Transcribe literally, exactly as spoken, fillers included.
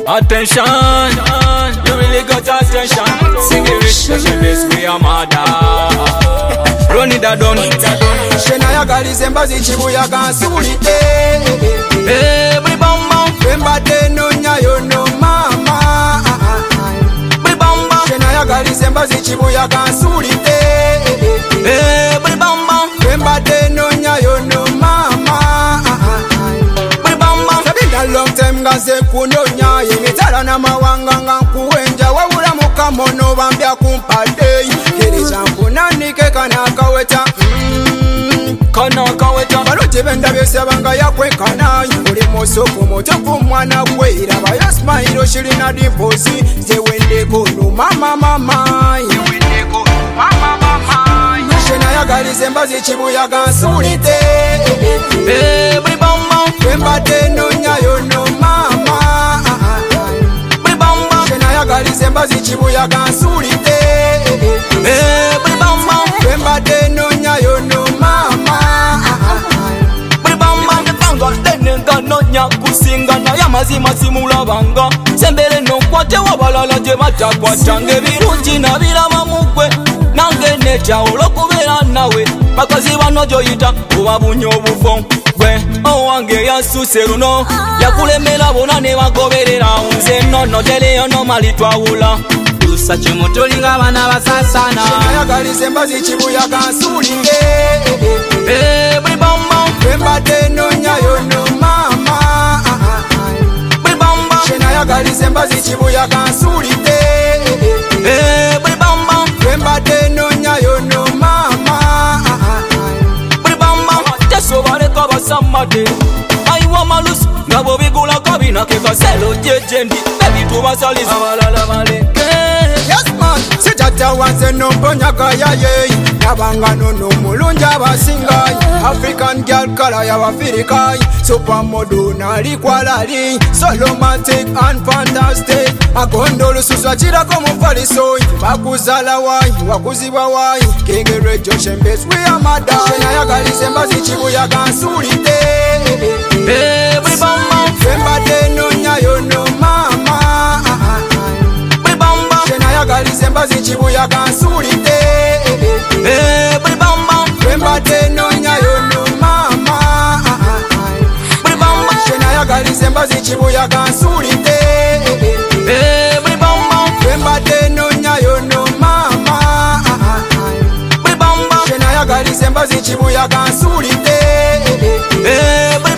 Attention, you really got attention. Sing it rich, special best, we are mother. Run it down. Shena ya galize mbazi chibuya gansulite. Every bamba, Remba de no nyayo no mama. every bamba, Shena ya galize mbazi chibuya gansulite. every bamba, Remba de no nyayo no mama. every bamba. Sabina long time gaze kunonya yemitala na mawanga nga kuwenja wawula mukamono bambya kumpade. Kiriza mpunanike kana kaweta. Kana kaweta Baloje benda byesabanga yakwekana uli musoko moto ku mwana gwera baya smile shirina diposi zewende ko no mama mama yewende ko mama mama shena yagalize mbazi chibuya gansulite every bamba, Remba de no nyayo no mama every bamba, shena yagalize mbazi chibuya gansulite every bamba, Remba de no nyayo no mama every bamba. Banga denenga no nyakusinga na ya mazima simulabanga. Sembere no kwate wabalala je matakwatanga ebirungi na biraba mugwe. Nange necha olokubera nawe bakazi bano joyita obabunya obufo gwe owange yasuse luno yakulemera bona ne bagoberera nze nono teleyo no mali twawula tusa kimotolinga bana basasana yagalize mbazi chibuya gansulite every bamba, Remba de no nyayo no mama every bamba, shena yagalize mbazi chibuya gansulite every bamba, Remba de no nyayo no mama every bamba. Tesobaleka basamade aiwa malus ngabo bigula kabina kekaselo jejendi ebitubasaliza abalala baleke. Yes man sitata wanze no mponyaga yaye nabanga nono mulungi abasinga African girl kala ya Africa supermodel nali kwalali so romantic and fantastic agondo lususwa chirako mufaliso bakuzala wayi wakuzibwa wayi kengere joshembes we amada shena yagalize mbazi chibuya gansulite Every bamba, Remba de no nyayo no mama every bamba, shena yagalize mbazi chibuya gansulite every bamba, Remba de no nyayo no mama every bamba, shena yagalize mbazi chibuya gansulite every bamba, Remba de no nyayo no mama every bamba, shena yagalize mbazi chibuya gansulite every